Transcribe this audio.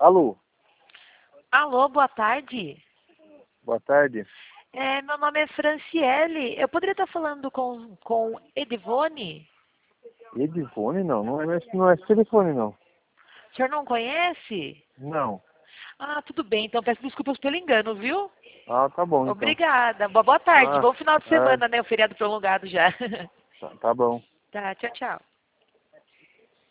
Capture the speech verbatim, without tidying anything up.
Alô, Alô, boa tarde. boa tarde. É, meu nome é Franciele. Eu poderia estar falando com, com Edivone? Edivone não, não é, não é esse telefone não. O senhor não conhece? Não. Ah, tudo bem. Então peço desculpas pelo engano, viu? Ah, tá bom então. Obrigada. Boa, boa tarde. Ah, Bom final de ah, semana, né? O feriado prolongado já. tá, tá bom. Tá, tchau, tchau.